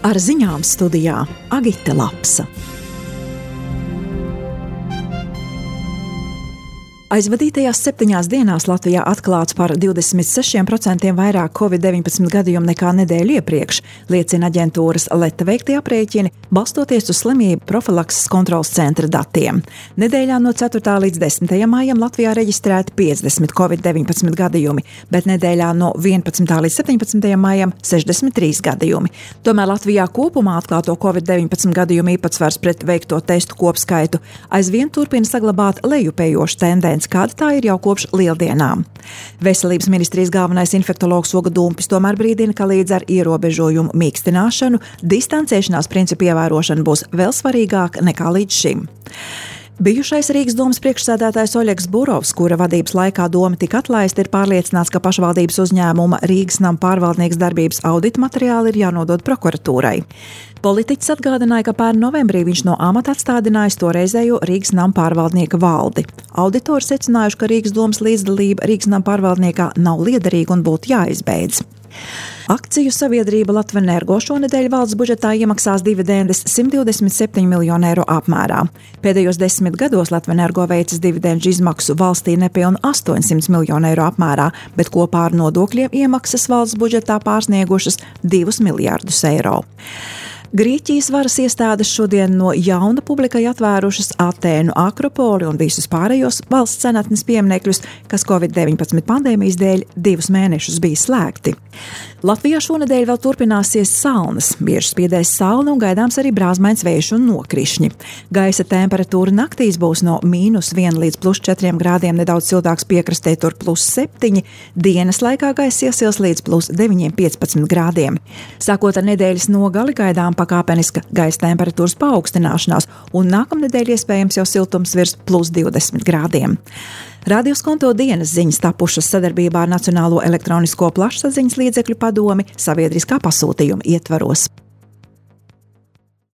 Ar ziņām studijā Agita Lapsa. Aizvadītajās 7 dienās Latvijā atklāts par 26% vairāk Covid-19 gadījumu nekā nedēļu iepriekš, liecina aģentūras Leta veiktie aprēķini, balstoties uz slimību profilakses kontroles centra datiem. Nedēļā no 4. līdz 10. maijam Latvijā reģistrēti 50 Covid-19 gadījumi, bet nedēļā no 11. līdz 17. maijam 63 gadījumi. Tomēr Latvijā kopumā atklāto Covid-19 gadījumu īpatsvars pret veikto testu kopskaitu aizvien turpina saglabāt lejupējošu tendenci, kāda tā ir jau kopš lieldienām. Veselības ministrijas galvenais infektologs Oga Dumpis tomēr brīdina, ka līdz ar ierobežojumu mīkstināšanu distancēšanās principu ievērošana būs vēl svarīgāka nekā līdz šim. Bijušais Rīgas domas priekšsēdētājs Oļegs Burovs, kura vadības laikā doma tika atlaista, ir pārliecināts, ka pašvaldības uzņēmuma Rīgas nama pārvaldnieks darbības audita materiāli ir jānodod prokuratūrai. Politiķis atgādināja, ka pērn novembrī viņš no amata atstādinājis toreizējo Rīgas nama pārvaldnieka valdi. Auditori secinājuši, ka Rīgas domas līdzdalība Rīgas nama pārvaldniekā nav liederīga un būtu jāizbeidz. Akciju sabiedrība Latvenergo šonedēļ valsts budžetā iemaksās dividendes 127 miljonu eiro apmērā. Pēdējos 10 gados Latvenergo veicis dividendžu izmaksu valstī nepilnu 800 miljonu eiro apmērā, bet kopā ar nodokļiem iemaksas valsts budžetā pārsniegušas 2 miljārdus eiro. Grieķijas varas iestādes šodien no jauna publikai atvērušas Atēnu Akropoli un visus pārējos valsts senatnes pieminekļus, kas Covid-19 pandēmijas dēļ 2 mēnešus bija slēgti. Latvijā šonedēļ vēl turpināsies salnas, bieži spiedēs saule un gaidāms arī brāzmains vējš un nokrišņi. Gaisa temperatūra naktīs būs no -1 līdz +4 grādiem, nedaudz siltāks piekrastē tur +7, dienas laikā gaisa iesils līdz +9-15 grādiem. Sākot ar nedēļas nogali gaidām pakāpeniska gaisa temperatūras paaugstināšanās, un nākamnedēļ iespējams jau siltums virs +20 grādiem. Radio Skonto dienas ziņas tapušas sadarbībā ar Nacionālo elektronisko plašsaziņas līdzekļu padomi sabiedriskā pasūtījuma ietvaros.